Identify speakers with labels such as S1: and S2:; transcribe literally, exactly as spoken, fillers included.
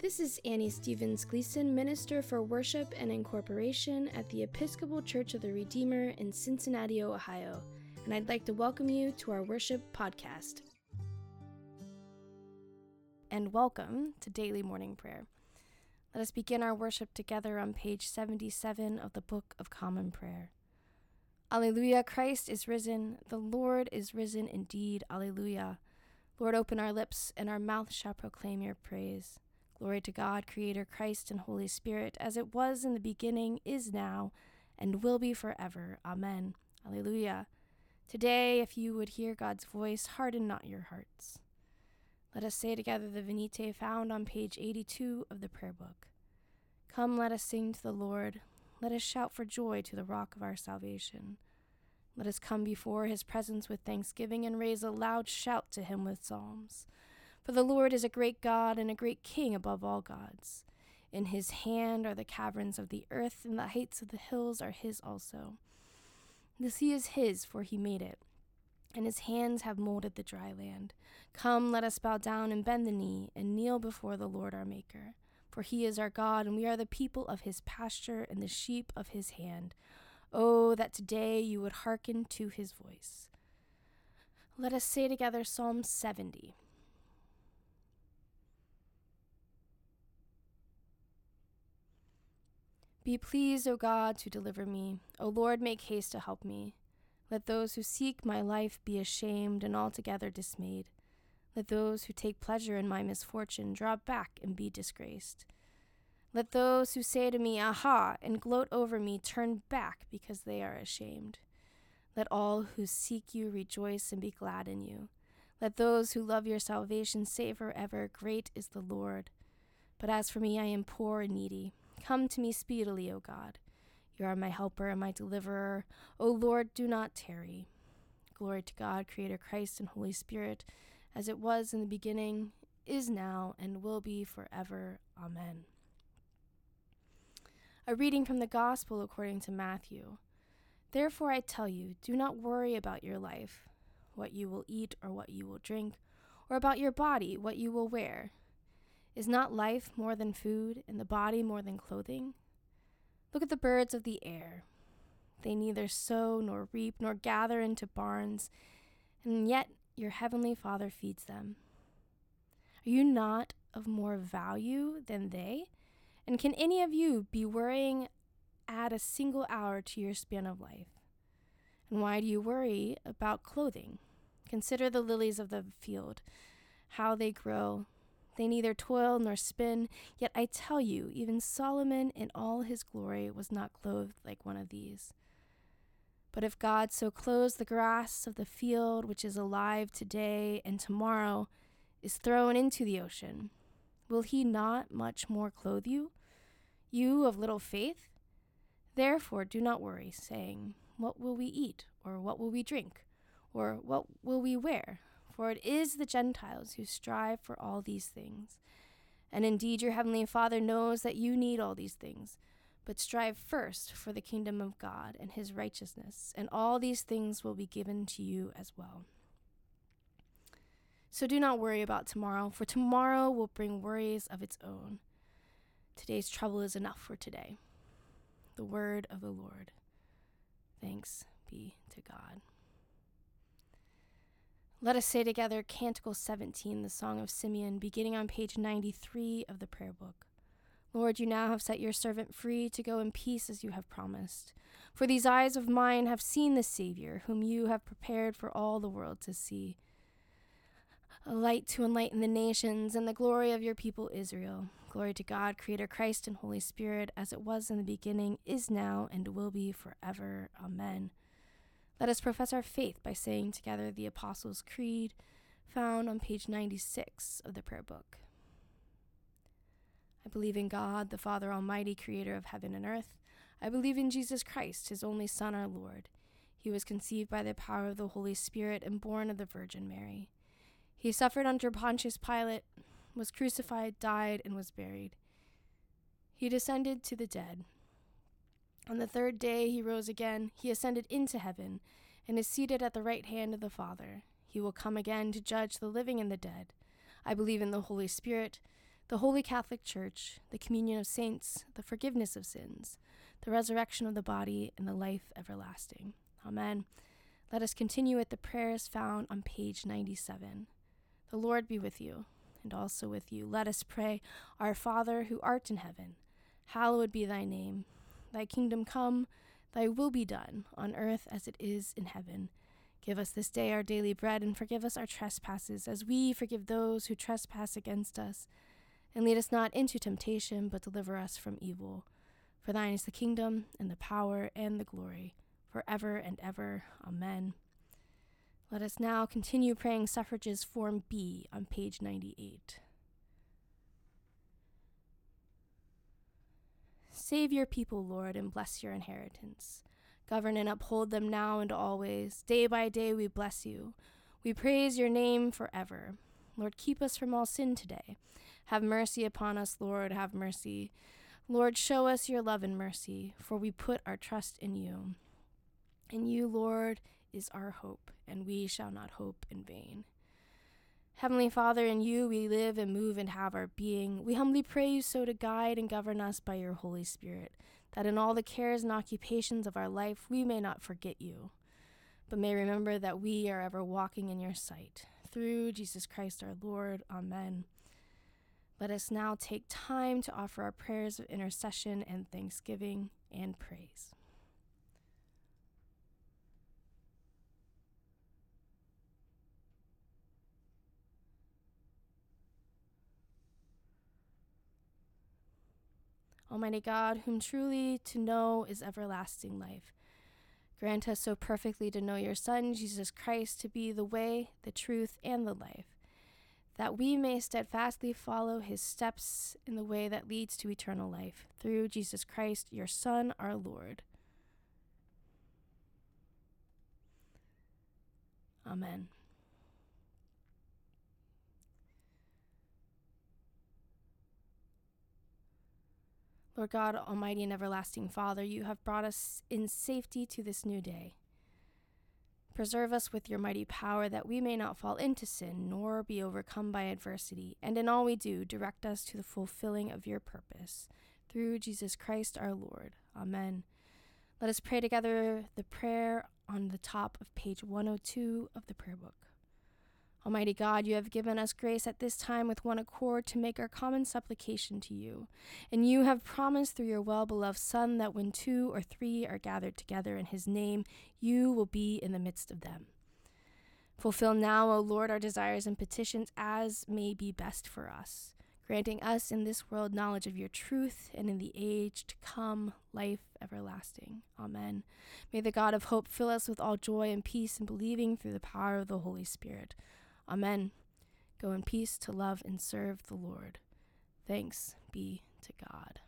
S1: This is Annie Stevens Gleason, Minister for Worship and Incorporation at the Episcopal Church of the Redeemer in Cincinnati, Ohio, and I'd like to welcome you to our worship podcast. And welcome to Daily Morning Prayer. Let us begin our worship together on page seventy-seven of the Book of Common Prayer. Alleluia, Christ is risen, the Lord is risen indeed, Alleluia. Lord, open our lips, and our mouth shall proclaim your praise. Glory to God, Creator, Christ, and Holy Spirit, as it was in the beginning, is now, and will be forever. Amen. Alleluia. Today, if you would hear God's voice, harden not your hearts. Let us say together the Venite found on page eighty-two of the prayer book. Come, let us sing to the Lord. Let us shout for joy to the rock of our salvation. Let us come before his presence with thanksgiving and raise a loud shout to him with psalms. For the Lord is a great God and a great King above all gods. In his hand are the caverns of the earth, and the heights of the hills are his also. The sea is his, for he made it, and his hands have molded the dry land. Come, let us bow down and bend the knee, and kneel before the Lord our Maker. For he is our God, and we are the people of his pasture and the sheep of his hand. Oh, that today you would hearken to his voice. Let us say together Psalm seventy. Be pleased, O God, to deliver me. O Lord, make haste to help me. Let those who seek my life be ashamed and altogether dismayed. Let those who take pleasure in my misfortune draw back and be disgraced. Let those who say to me, Aha, and gloat over me turn back because they are ashamed. Let all who seek you rejoice and be glad in you. Let those who love your salvation say forever, Great is the Lord. But as for me, I am poor and needy. Come to me speedily, O God. You are my helper and my deliverer. O Lord, do not tarry. Glory to God, Creator, Christ, and Holy Spirit, as it was in the beginning, is now, and will be forever. Amen. A reading from the Gospel according to Matthew. Therefore I tell you, do not worry about your life, what you will eat or what you will drink, or about your body, what you will wear. Is not life more than food, and the body more than clothing? Look at the birds of the air. They neither sow nor reap nor gather into barns, and yet your heavenly Father feeds them. Are you not of more value than they? And can any of you be worrying add a single hour to your span of life? And why do you worry about clothing? Consider the lilies of the field, how they grow. They neither toil nor spin, yet I tell you, even Solomon in all his glory was not clothed like one of these. But if God so clothes the grass of the field, which is alive today and tomorrow is thrown into the ocean, will he not much more clothe you, you of little faith? Therefore do not worry, saying, What will we eat, or what will we drink, or what will we wear? For it is the Gentiles who strive for all these things. And indeed your heavenly Father knows that you need all these things. But strive first for the kingdom of God and his righteousness, and all these things will be given to you as well. So do not worry about tomorrow, for tomorrow will bring worries of its own. Today's trouble is enough for today. The word of the Lord. Thanks be to God. Let us say together Canticle seventeen, the Song of Simeon, beginning on page ninety-three of the prayer book. Lord, you now have set your servant free to go in peace as you have promised. For these eyes of mine have seen the Savior, whom you have prepared for all the world to see. A light to enlighten the nations and the glory of your people Israel. Glory to God, Creator, Christ, and Holy Spirit, as it was in the beginning, is now, and will be forever. Amen. Let us profess our faith by saying together the Apostles' Creed, found on page ninety-six of the prayer book. I believe in God, the Father Almighty, creator of heaven and earth. I believe in Jesus Christ, his only Son, our Lord. He was conceived by the power of the Holy Spirit and born of the Virgin Mary. He suffered under Pontius Pilate, was crucified, died, and was buried. He descended to the dead. On the third day he rose again, he ascended into heaven, and is seated at the right hand of the Father. He will come again to judge the living and the dead. I believe in the Holy Spirit, the Holy Catholic Church, the communion of saints, the forgiveness of sins, the resurrection of the body, and the life everlasting. Amen. Let us continue with the prayers found on page ninety-seven. The Lord be with you, and also with you. Let us pray. Our Father, who art in heaven, hallowed be thy name. Thy kingdom come, thy will be done, on earth as it is in heaven. Give us this day our daily bread, and forgive us our trespasses, as we forgive those who trespass against us. And lead us not into temptation, but deliver us from evil. For thine is the kingdom, and the power, and the glory, forever and ever. Amen. Let us now continue praying suffrages Form B on page ninety-eight. Save your people, Lord, and bless your inheritance. Govern and uphold them now and always. Day by day we bless you. We praise your name forever. Lord, keep us from all sin today. Have mercy upon us, Lord, have mercy. Lord, show us your love and mercy, for we put our trust in you. In you, Lord, is our hope, and we shall not hope in vain. Heavenly Father, in you we live and move and have our being. We humbly pray you so to guide and govern us by your Holy Spirit, that in all the cares and occupations of our life we may not forget you, but may remember that we are ever walking in your sight. Through Jesus Christ our Lord. Amen. Let us now take time to offer our prayers of intercession and thanksgiving and praise. Almighty God, whom truly to know is everlasting life, grant us so perfectly to know your Son, Jesus Christ, to be the way, the truth, and the life, that we may steadfastly follow his steps in the way that leads to eternal life. Through Jesus Christ, your Son, our Lord. Amen. Lord God, almighty and everlasting Father, you have brought us in safety to this new day. Preserve us with your mighty power, that we may not fall into sin, nor be overcome by adversity, and in all we do, direct us to the fulfilling of your purpose. Through Jesus Christ our Lord. Amen. Let us pray together the prayer on the top of page one oh two of the prayer book. Almighty God, you have given us grace at this time with one accord to make our common supplication to you. And you have promised through your well-beloved Son that when two or three are gathered together in his name, you will be in the midst of them. Fulfill now, O Lord, our desires and petitions as may be best for us, granting us in this world knowledge of your truth, and in the age to come, life everlasting. Amen. May the God of hope fill us with all joy and peace in believing through the power of the Holy Spirit. Amen. Go in peace to love and serve the Lord. Thanks be to God.